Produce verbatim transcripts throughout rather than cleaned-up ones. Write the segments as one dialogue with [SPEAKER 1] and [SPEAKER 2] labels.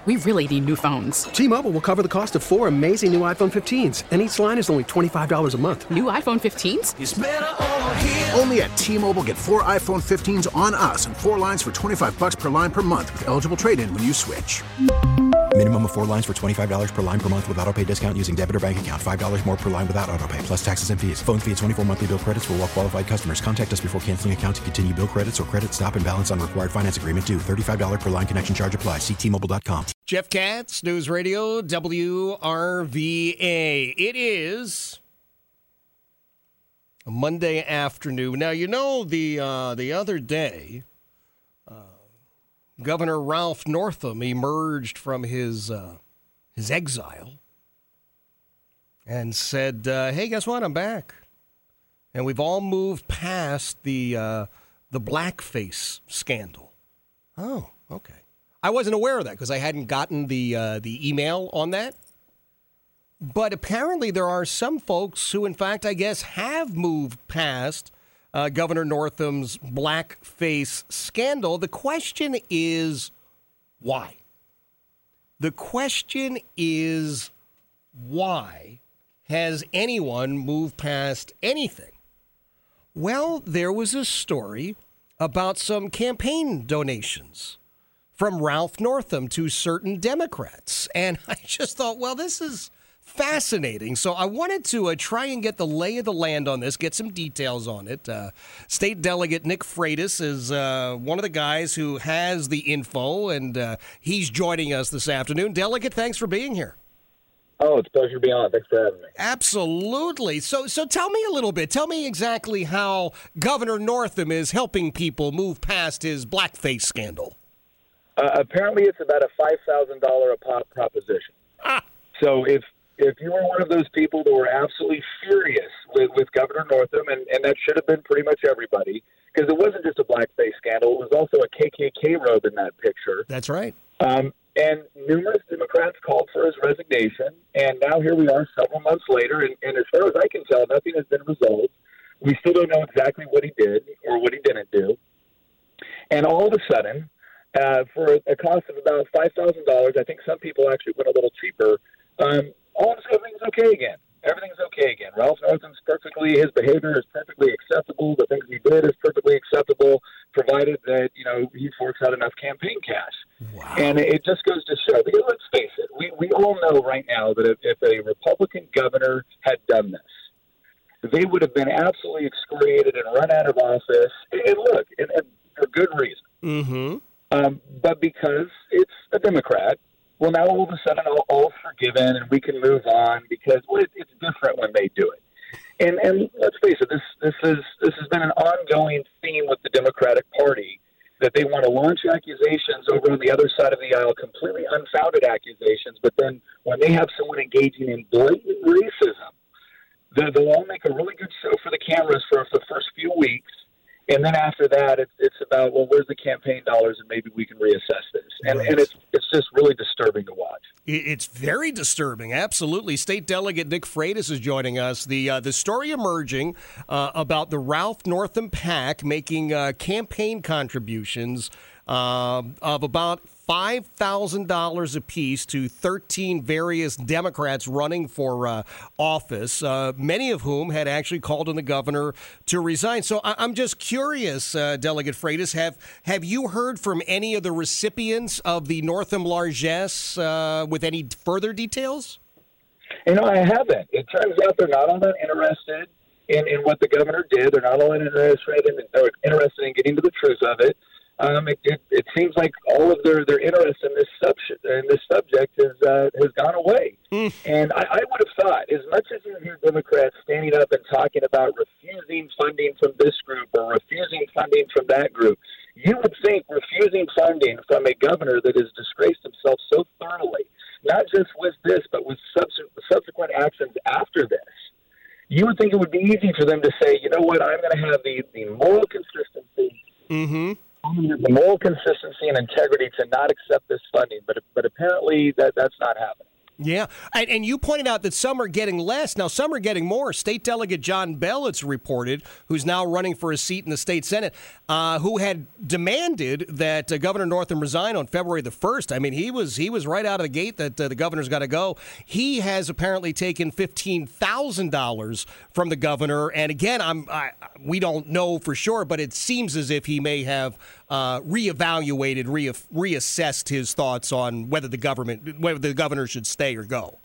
[SPEAKER 1] We really need new phones.
[SPEAKER 2] T-Mobile will cover the cost of four amazing new iPhone fifteens, and each line is only twenty-five dollars a month.
[SPEAKER 1] New iPhone fifteens?
[SPEAKER 3] It's better over here.
[SPEAKER 4] Only at T-Mobile, get four iPhone fifteens on us and four lines for twenty-five dollars per line per month with eligible trade-in when you switch.
[SPEAKER 5] Minimum of four lines for twenty-five dollars per line per month with autopay discount using debit or bank account. five dollars more per line without autopay, plus taxes and fees. Phone fee at twenty-four monthly bill credits for well-qualified customers. Contact us before canceling account to continue bill credits or credit stop and balance on required finance agreement due. thirty-five dollars per line connection charge applies. See T Mobile dot com.
[SPEAKER 6] Jeff Katz, News Radio W R V A. It is a Monday afternoon. Now, you know, the uh, the other day, uh, Governor Ralph Northam emerged from his uh, his exile and said, uh, hey, guess what? I'm back. And we've all moved past the uh, the blackface scandal. Oh, okay. I wasn't aware of that because I hadn't gotten the uh, the email on that. But apparently there are some folks who, in fact, I guess, have moved past uh, Governor Northam's blackface scandal. The question is why? The question is why has anyone moved past anything? Well, there was a story about some campaign donations from Ralph Northam to certain Democrats. And I just thought, well, this is fascinating. So I wanted to uh, try and get the lay of the land on this, get some details on it. Uh, State Delegate Nick Freitas is uh, one of the guys who has the info, and uh, he's joining us this afternoon. Delegate, thanks for being here.
[SPEAKER 7] Oh, it's a pleasure to be on. Thanks for having me.
[SPEAKER 6] Absolutely. So so tell me a little bit. Tell me exactly how Governor Northam is helping people move past his blackface scandal.
[SPEAKER 7] Uh, apparently, it's about a five thousand dollars a pop proposition.
[SPEAKER 6] Ah.
[SPEAKER 7] So if if you were one of those people that were absolutely furious with, with Governor Northam, and, and that should have been pretty much everybody, because it wasn't just a blackface scandal, it was also a K K K robe in that picture.
[SPEAKER 6] That's right.
[SPEAKER 7] Um, and numerous Democrats called for his resignation, and now here we are several months later, and, and as far as I can tell, nothing has been resolved. We still don't know exactly what he did or what he didn't do. And all of a sudden, uh, for a cost of about five thousand dollars, I think some people actually went a little cheaper, um, all of a sudden everything's okay again. Everything's okay again. Ralph Northam's perfectly, his behavior is perfectly acceptable. The things he did is perfectly acceptable, provided that, you know, he forks out enough campaign cash.
[SPEAKER 6] Wow.
[SPEAKER 7] And it just goes to show, because let's face it, we, we all know right now that if, if a Republican governor had done this, they would have been absolutely excoriated and run out of office. And look, and, and for good reason.
[SPEAKER 6] Mm-hmm.
[SPEAKER 7] Um, but because it's a Democrat, well, now all of a sudden all, all's forgiven and we can move on because well, it, it's different when they do it. And and let's face it, this this is this has been an ongoing theme with the Democratic Party, that they want to launch accusations over on the other side of the aisle, completely unfounded accusations, but then when they have someone engaging in blatant racism, they'll all make a really good show for the cameras for, for the first few weeks. And then after that, it's, it's about, well, where's the campaign dollars, and maybe we can reassess this. And,
[SPEAKER 6] right.
[SPEAKER 7] and it's it's just really disturbing to watch.
[SPEAKER 6] It's very disturbing, absolutely. State Delegate Nick Freitas is joining us. The uh, the story emerging uh, about the Ralph Northam PAC making uh, campaign contributions uh, of about five thousand dollars apiece to thirteen various Democrats running for uh, office, uh, many of whom had actually called on the governor to resign. So I- I'm just curious, uh, Delegate Freitas, have have you heard from any of the recipients of the Northam largesse uh, with any further details?
[SPEAKER 7] You know, I haven't. It turns out they're not all that interested in, in what the governor did. They're not all that interested in, they're interested in getting to the truth of it. Um, it, it, it seems like all of their, their interest in this subject in this subject has uh, has gone away. Mm. And I, I would have thought, as much as you hear Democrats standing up and talking about refusing funding from this group or refusing funding from that group, you would think refusing funding from a governor that has disgraced himself so thoroughly, not just with this, but with subsequent, subsequent actions after this, you would think it would be easy for them to say, you know what, I'm going to have the, the moral consistency.
[SPEAKER 6] Mm-hmm.
[SPEAKER 7] The moral consistency and integrity to not accept this funding, but but apparently that that's not happening.
[SPEAKER 6] Yeah, and, and you pointed out that some are getting less. Now, some are getting more. State Delegate John Bell, it's reported, who's now running for a seat in the state Senate, uh, who had demanded that uh, Governor Northam resign on February the first. I mean, he was he was right out of the gate that uh, the governor's got to go. He has apparently taken fifteen thousand dollars from the governor. And again, I'm I, we don't know for sure, but it seems as if he may have uh, reevaluated, re- reassessed his thoughts on whether the government, whether the governor should stay or go.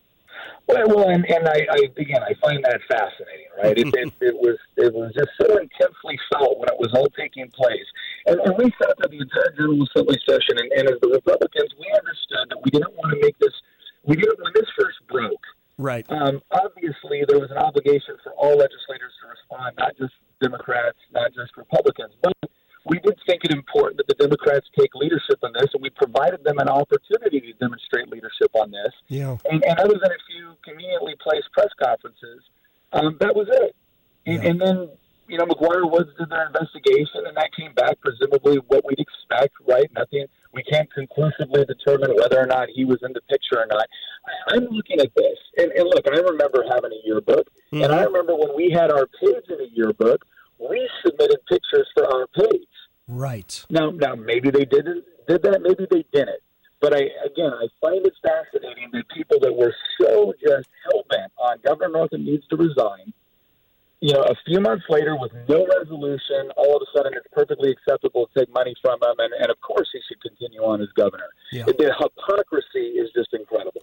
[SPEAKER 7] Well, well and, and I, I again, I find that fascinating, right? It, it, it was it was just so intensely felt when it was all taking place. And, and we sat through the entire General Assembly session, and, and as the Republicans, we understood that we didn't want to make this, we didn't, when this first broke,
[SPEAKER 6] right.
[SPEAKER 7] Um, obviously, there was an obligation for all legislators to respond, not just Democrats, not just Republicans, but we did think it important that the Democrats take leadership on this, and we provided them an opportunity to demonstrate leadership on this.
[SPEAKER 6] Yeah.
[SPEAKER 7] And, and other than a few conveniently placed press conferences, um, that was it. And,
[SPEAKER 6] Yeah.
[SPEAKER 7] and then, you know, McGuire Woods did their investigation, and that came back presumably what we'd expect, right? Nothing. We can't conclusively determine whether or not he was in the picture or not. I, I'm looking at this, and, and look, I remember having a yearbook, mm-hmm. and I remember when we had our page in a yearbook, we submitted pictures for our page.
[SPEAKER 6] Right.
[SPEAKER 7] Now, now maybe they didn't did that, maybe they didn't. But I again, I find it fascinating that people that were so just hell bent on Governor Northam needs to resign, you know, a few months later with no resolution, all of a sudden it's perfectly acceptable to take money from him, and, and of course he should continue on as governor.
[SPEAKER 6] Yeah.
[SPEAKER 7] The hypocrisy is just incredible.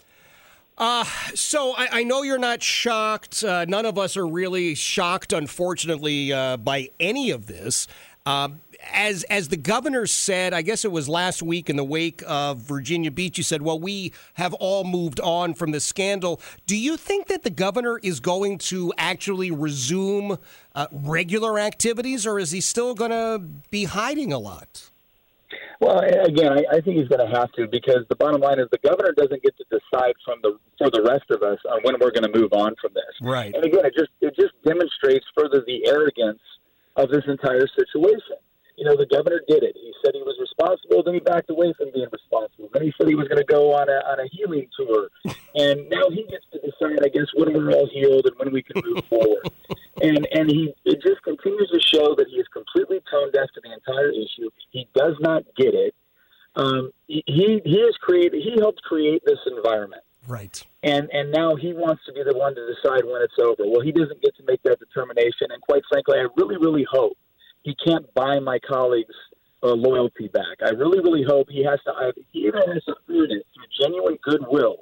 [SPEAKER 6] Uh, so I, I know you're not shocked. Uh, none of us are really shocked, unfortunately, uh, by any of this. Um, as as the governor said, I guess it was last week in the wake of Virginia Beach, you said, well, we have all moved on from the scandal. Do you think that the governor is going to actually resume uh, regular activities, or is he still going to be hiding a lot?
[SPEAKER 7] Well, again, I, I think he's going to have to, because the bottom line is the governor doesn't get to decide from the for the rest of us on when we're going to move on from this.
[SPEAKER 6] Right.
[SPEAKER 7] And again, it just it just demonstrates further the arrogance of this entire situation. You know, the governor did it. He said he was responsible, then he backed away from being responsible. Then he said he was going to go on a on a healing tour, and now he gets to decide, I guess, when we're all healed and when we can move forward. And and he it just continues to show that he is completely tone deaf to the entire issue. He does not get it. Um, he he has created he helped create this environment.
[SPEAKER 6] Right.
[SPEAKER 7] And and now he wants to be the one to decide when it's over. Well, he doesn't get to make that determination. And quite frankly, I really, really hope he can't buy my colleagues' uh, loyalty back. I really, really hope he has to he either has to earn it through genuine goodwill,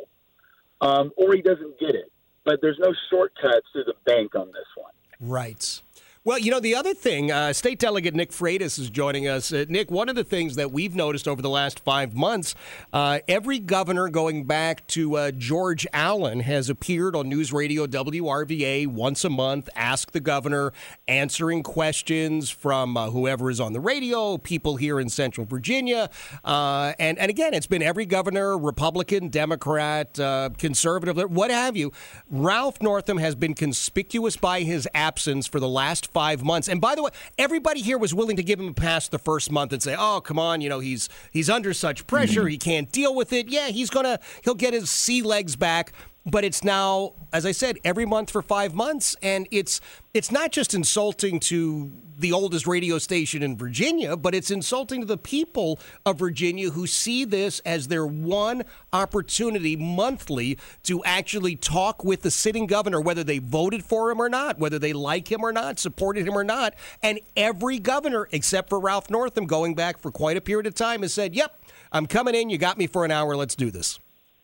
[SPEAKER 7] um, or he doesn't get it. But there's no shortcuts through the bank on this one.
[SPEAKER 6] Right. Well, you know, the other thing, uh, State Delegate Nick Freitas is joining us. Uh, Nick, one of the things that we've noticed over the last five months, uh, every governor going back to uh, George Allen has appeared on News Radio W R V A once a month, Ask the Governor, answering questions from uh, whoever is on the radio, people here in Central Virginia. Uh, and, and again, it's been every governor, Republican, Democrat, uh, conservative, what have you. Ralph Northam has been conspicuous by his absence for the last five months. And by the way, everybody here was willing to give him a pass the first month and say, oh, come on, you know, he's he's under such pressure. He can't deal with it. Yeah, he's going to, he'll get his sea legs back. But it's now, as I said, every month for five months. And it's it's not just insulting to the oldest radio station in Virginia, but it's insulting to the people of Virginia who see this as their one opportunity monthly to actually talk with the sitting governor, whether they voted for him or not, whether they like him or not, supported him or not. And every governor, except for Ralph Northam, going back for quite a period of time, has said, yep, I'm coming in. You got me for an hour. Let's do this.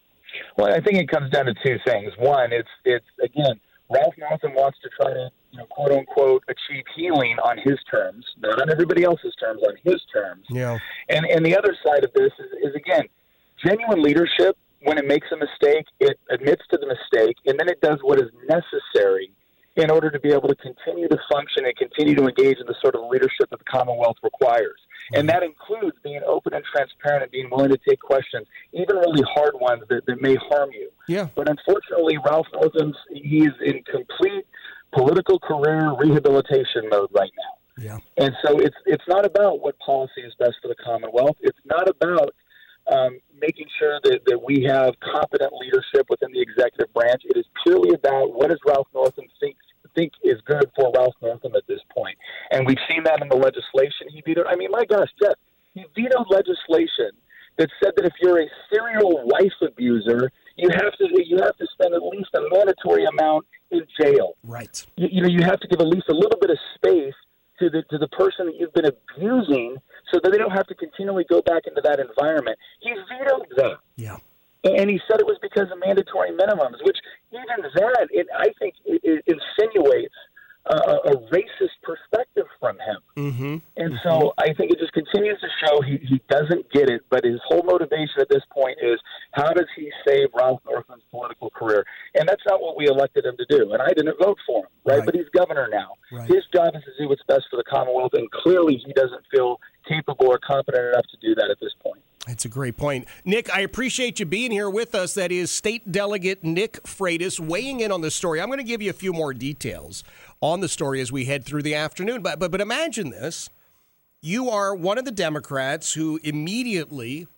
[SPEAKER 7] Well, I think it comes down to two things. One, it's it's again, Ralph Northam wants to try to, you know, quote unquote, achieve healing on his terms, not on everybody else's terms, on his terms.
[SPEAKER 6] Yeah.
[SPEAKER 7] And and the other side of this is, is again, genuine leadership. When it makes a mistake, it admits to the mistake, and then it does what is necessary in order to be able to continue to function and continue to engage in the sort of leadership that the Commonwealth requires. And that includes being open and transparent and being willing to take questions, even really hard ones that, that may harm you.
[SPEAKER 6] Yeah.
[SPEAKER 7] But unfortunately, Ralph Northam's, he's in complete political career rehabilitation mode right now.
[SPEAKER 6] Yeah.
[SPEAKER 7] And so it's it's not about what policy is best for the Commonwealth. It's not about um, making sure that, that we have competent leadership within the executive branch. It is purely about what does Ralph Northam think think is good for Ralph Northam at this point. And we've seen that in the legislation he vetoed. I mean, my gosh, Jeff, he vetoed legislation that said that if you're a serial wife abuser, you have to you have to spend at least a mandatory amount in jail.
[SPEAKER 6] Right.
[SPEAKER 7] You, you know, you have to give at least a little bit of space to the to the person that you've been abusing, so that they don't have to continually go back into that environment. He vetoed that.
[SPEAKER 6] Yeah.
[SPEAKER 7] And he said it was because of mandatory minimums, which even that, it, I think, it, it insinuates a, a racist perspective from him.
[SPEAKER 6] Mm-hmm.
[SPEAKER 7] And
[SPEAKER 6] mm-hmm.
[SPEAKER 7] so I think it just continues to show he, he doesn't get it, but his whole motivation at this point is how does he save Ralph Northam's political career? And that's not what we elected him to do. And I didn't vote for him, right?
[SPEAKER 6] right.
[SPEAKER 7] But he's governor now.
[SPEAKER 6] Right.
[SPEAKER 7] His job is to do what's best for the Commonwealth, and clearly he doesn't feel capable or competent enough to do that at this point.
[SPEAKER 6] That's a great point. Nick, I appreciate you being here with us. That is State Delegate Nick Freitas weighing in on this story. I'm going to give you a few more details on the story as we head through the afternoon. But, but, but imagine this. You are one of the Democrats who immediately,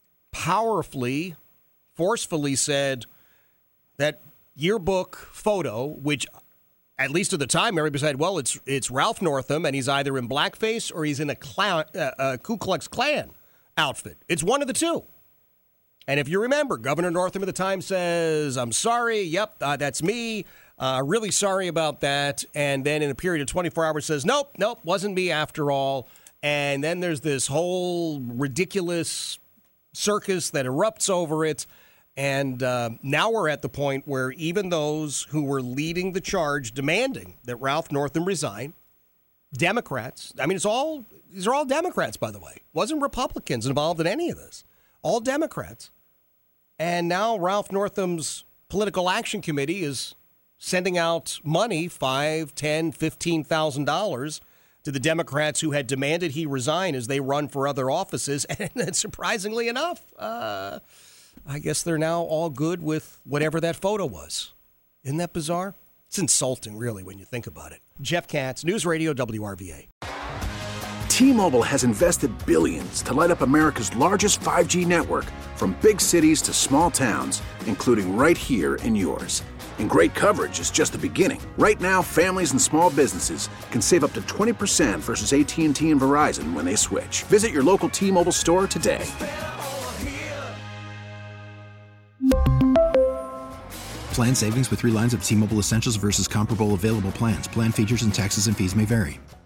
[SPEAKER 6] powerfully, forcefully said that yearbook photo, which at least at the time, everybody said, well, it's it's Ralph Northam, and he's either in blackface or he's in a, clown, uh, a Ku Klux Klan outfit. It's one of the two. And if you remember, Governor Northam at the time says, I'm sorry, yep, uh, that's me, uh, really sorry about that. And then in a period of twenty-four hours says, nope, nope, wasn't me after all. And then there's this whole ridiculous circus that erupts over it. And uh, now we're at the point where even those who were leading the charge demanding that Ralph Northam resign, Democrats, I mean, it's all, these are all Democrats, by the way. Wasn't Republicans involved in any of this. All Democrats. And now Ralph Northam's Political Action Committee is sending out money, five, ten, fifteen thousand dollars to the Democrats who had demanded he resign as they run for other offices. And surprisingly enough, uh, I guess they're now all good with whatever that photo was. Isn't that bizarre? It's insulting, really, when you think about it. Jeff Katz, News Radio W R V A.
[SPEAKER 4] T-Mobile has invested billions to light up America's largest five G network, from big cities to small towns, including right here in yours. And great coverage is just the beginning. Right now, families and small businesses can save up to twenty percent versus A T and T and Verizon when they switch. Visit your local T-Mobile store today.
[SPEAKER 5] Plan savings with three lines of T-Mobile Essentials versus comparable available plans. Plan features and taxes and fees may vary.